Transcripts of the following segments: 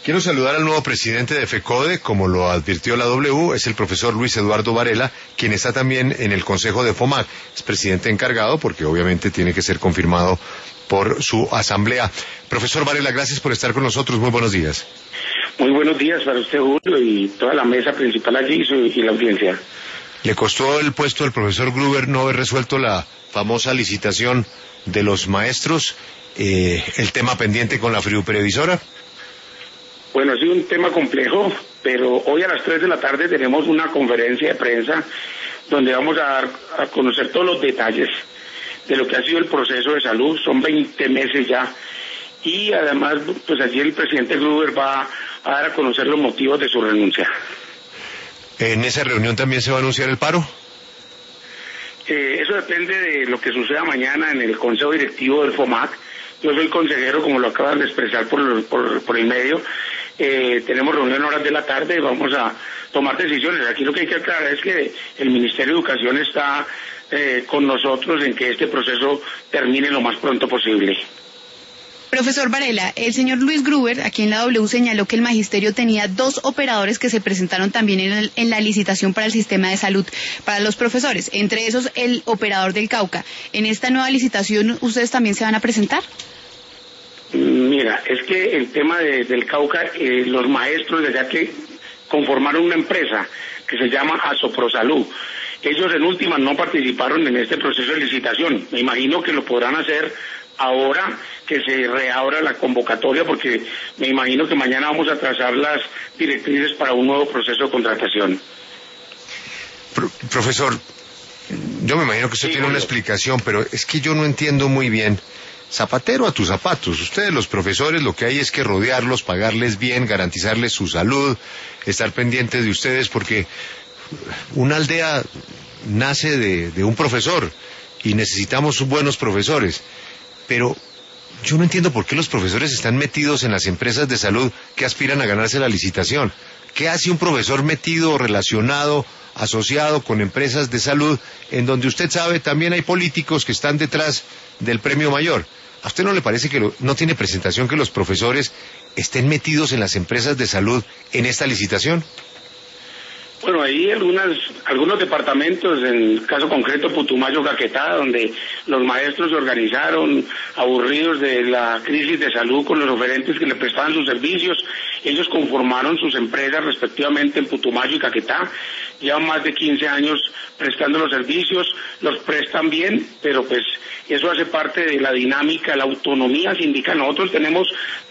Quiero saludar al nuevo presidente de FECODE, como lo advirtió la W, es el profesor Luis Eduardo Varela, quien está también en el Consejo de FOMAC. Es presidente encargado porque obviamente tiene que ser confirmado por su asamblea. Profesor Varela, gracias por estar con nosotros. Muy buenos días. Muy buenos días para usted, Julio, y toda la mesa principal allí y la audiencia. ¿Le costó el puesto al profesor Gruber no haber resuelto la famosa licitación de los maestros, el tema pendiente con la fiduprevisora? Bueno, ha sido un tema complejo, pero hoy a las 3 de la tarde tenemos una conferencia de prensa donde vamos a dar a conocer todos los detalles de lo que ha sido el proceso de salud. Son 20 meses ya, y además pues allí el presidente Gruber va a dar a conocer los motivos de su renuncia. ¿En esa reunión también se va a anunciar el paro? Eso depende de lo que suceda mañana en el Consejo Directivo del FOMAC. Yo soy consejero, como lo acaban de expresar por el medio. Tenemos reunión a horas de la tarde y vamos a tomar decisiones. Aquí lo que hay que aclarar es que el Ministerio de Educación está con nosotros en que este proceso termine lo más pronto posible. Profesor Varela, el señor Luis Gruber, aquí en la W, señaló que el magisterio tenía 2 operadores que se presentaron también en la licitación para el sistema de salud para los profesores, entre esos el operador del Cauca. ¿En esta nueva licitación ustedes también se van a presentar? Mira, es que el tema del Cauca, los maestros de allá que conformaron una empresa que se llama Asoprosalud, ellos en última no participaron en este proceso de licitación. Me imagino que lo podrán hacer ahora que se reabra la convocatoria, porque me imagino que mañana vamos a trazar las directrices para un nuevo proceso de contratación. Profesor, yo me imagino que usted tiene una explicación, pero es que yo no entiendo muy bien. Zapatero a tus zapatos. Ustedes, los profesores, lo que hay es que rodearlos, pagarles bien, garantizarles su salud, estar pendientes de ustedes, porque una aldea nace de un profesor y necesitamos buenos profesores. Pero yo no entiendo por qué los profesores están metidos en las empresas de salud que aspiran a ganarse la licitación. ¿Qué hace un profesor metido, relacionado, asociado con empresas de salud, en donde usted sabe también hay políticos que están detrás del premio mayor? ¿A usted no le parece que no tiene presentación que los profesores estén metidos en las empresas de salud en esta licitación? Bueno, hay algunos departamentos, en el caso concreto Putumayo, Caquetá, donde los maestros se organizaron aburridos de la crisis de salud con los oferentes que le prestaban sus servicios. Ellos conformaron sus empresas respectivamente en Putumayo y Caquetá. Llevan más de 15 años prestando los servicios, los prestan bien, pero pues eso hace parte de la dinámica, la autonomía sindical. Nosotros tenemos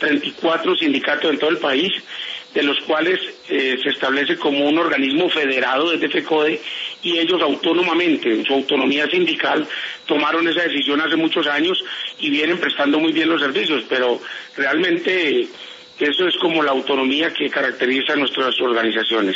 34 sindicatos en todo el país, de los cuales se establece como un organismo federado desde FECODE, y ellos autónomamente, en su autonomía sindical, tomaron esa decisión hace muchos años y vienen prestando muy bien los servicios, pero realmente eso es como la autonomía que caracteriza a nuestras organizaciones.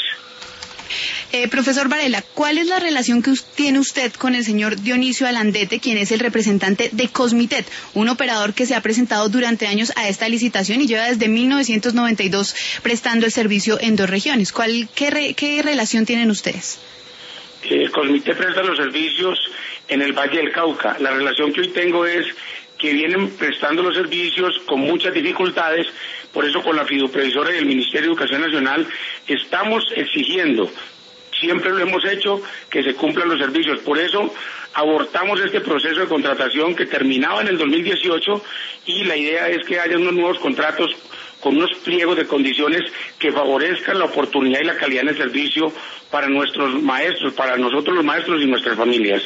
Profesor Varela, ¿cuál es la relación que tiene usted con el señor Dionisio Alandete, quien es el representante de Cosmitet, un operador que se ha presentado durante años a esta licitación y lleva desde 1992 prestando el servicio en 2 regiones? ¿Qué relación tienen ustedes? Cosmitet presta los servicios en el Valle del Cauca. La relación que hoy tengo es que vienen prestando los servicios con muchas dificultades. Por eso con la fiduprevisora y el Ministerio de Educación Nacional estamos exigiendo, siempre lo hemos hecho, que se cumplan los servicios. Por eso abortamos este proceso de contratación que terminaba en el 2018, y la idea es que haya unos nuevos contratos con unos pliegos de condiciones que favorezcan la oportunidad y la calidad en el servicio para nuestros maestros, para nosotros los maestros y nuestras familias.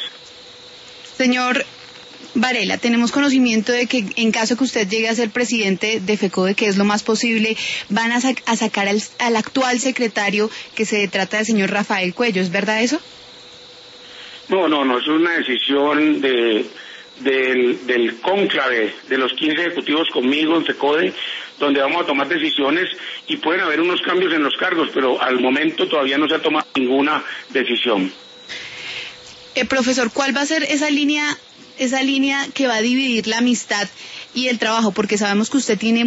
Señor Varela, tenemos conocimiento de que en caso que usted llegue a ser presidente de FECODE, que es lo más posible, van a sacar al actual secretario, que se trata del señor Rafael Cuello. ¿Es verdad eso? No, es una decisión del cónclave de los 15 ejecutivos conmigo en FECODE, donde vamos a tomar decisiones y pueden haber unos cambios en los cargos, pero al momento todavía no se ha tomado ninguna decisión. Profesor, ¿cuál va a ser esa línea que va a dividir la amistad y el trabajo? Porque sabemos que usted tiene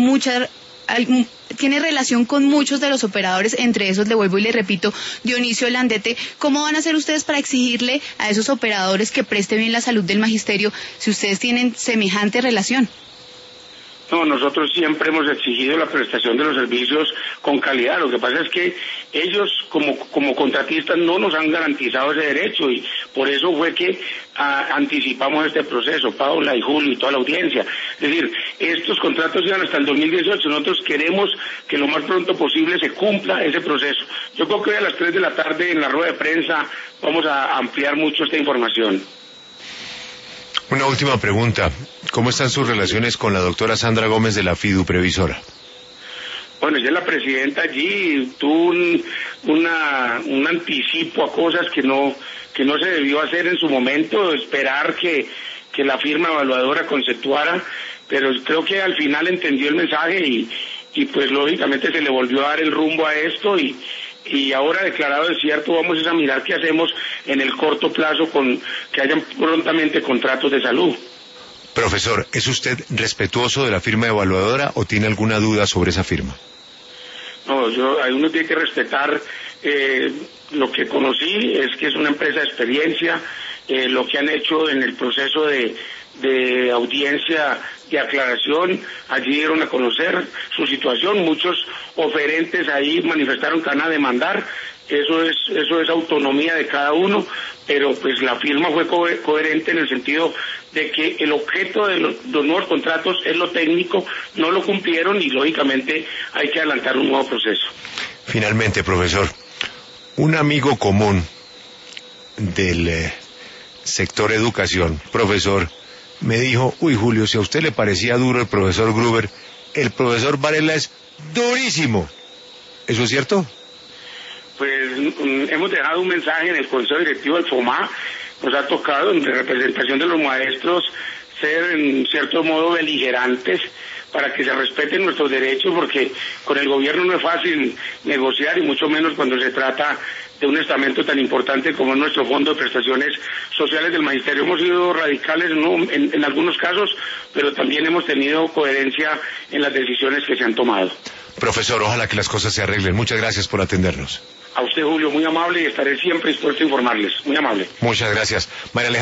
relación con muchos de los operadores, entre esos, le vuelvo y le repito, Dionisio Alandete. ¿Cómo van a hacer ustedes para exigirle a esos operadores que preste bien la salud del magisterio si ustedes tienen semejante relación? No, nosotros siempre hemos exigido la prestación de los servicios con calidad. Lo que pasa es que ellos, como contratistas, no nos han garantizado ese derecho y por eso fue que anticipamos este proceso, Paula y Julio y toda la audiencia. Es decir, estos contratos iban hasta el 2018. Nosotros queremos que lo más pronto posible se cumpla ese proceso. Yo creo que hoy a las 3 de la tarde en la rueda de prensa vamos a ampliar mucho esta información. Una última pregunta. ¿Cómo están sus relaciones con la doctora Sandra Gómez de la FIDU Previsora? Bueno, ella es la presidenta allí, tuvo un anticipo a cosas que no se debió hacer en su momento, esperar que la firma evaluadora conceptuara, pero creo que al final entendió el mensaje y pues lógicamente se le volvió a dar el rumbo a esto y ahora declarado desierto vamos a mirar qué hacemos en el corto plazo con que hayan prontamente contratos de salud. Profesor, ¿es usted respetuoso de la firma evaluadora o tiene alguna duda sobre esa firma? No, uno tiene que respetar lo que conocí, es que es una empresa de experiencia, lo que han hecho en el proceso de audiencia de aclaración, allí dieron a conocer su situación, muchos oferentes ahí manifestaron que van a demandar, eso es autonomía de cada uno, pero pues la firma fue coherente en el sentido de que el objeto de los nuevos contratos es lo técnico, no lo cumplieron y lógicamente hay que adelantar un nuevo proceso. Finalmente, profesor, un amigo común del sector educación, profesor, me dijo, uy Julio, si a usted le parecía duro el profesor Gruber, el profesor Varela es durísimo. ¿Eso es cierto? Pues hemos dejado un mensaje en el Consejo Directivo del FOMA, nos ha tocado en representación de los maestros ser en cierto modo beligerantes para que se respeten nuestros derechos, porque con el gobierno no es fácil negociar y mucho menos cuando se trata de un estamento tan importante como es nuestro Fondo de Prestaciones Sociales del Magisterio. Hemos sido radicales en algunos casos, pero también hemos tenido coherencia en las decisiones que se han tomado. Profesor, ojalá que las cosas se arreglen. Muchas gracias por atendernos. A usted, Julio, muy amable y estaré siempre dispuesto a informarles. Muy amable. Muchas gracias. María Alejandra